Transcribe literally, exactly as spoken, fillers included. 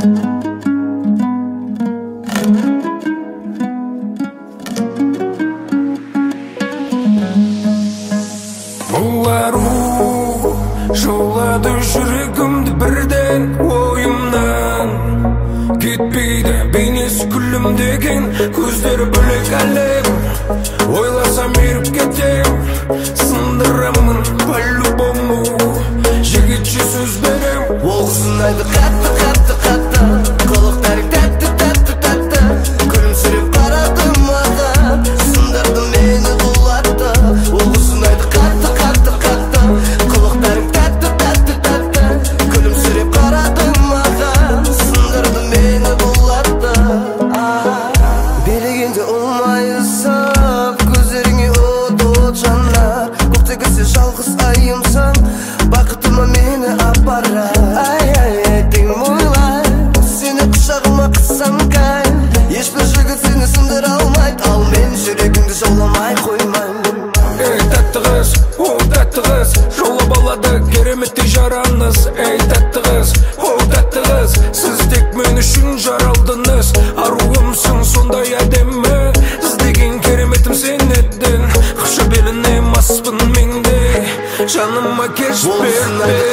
Жолады жүрегімді бірден ойымнан кетпейді бейнесі күлімдеген көздері бөлек әлем ойласам еріп кетем сындырамын по-любому жігітше сөз берем ол сынайды қатты қатты қатты қылықтарың тәтті тәтті тәтті күлімсіреп қарады маған сындырды мені құлатты ол сынайды қатты қатты қатты қылықтарың тәтті тәтті тәтті күлімсіреп қарады маған сындырды мені құлатты билегенде ұлмайысып көздеріңе от от жанар көктегісі жалғыз айымсың бақытыма мені апарар ай ай ай деймін ойлай сені құшағыма қыссам кай ешбір жігіт сені сындыра алмайды ал мен жүрегімді жауламай қоймаймын ей тәтті қыз о тәтті қыз жаулап алады кереметтей жараңыз ей тәтті қыз о тәтті қыз сіз тек мен үшін жаралдыңыз аруымсың сондай әдемі іздеген кереметім сен едің құша беліне маспын мен де жаныма кеш берме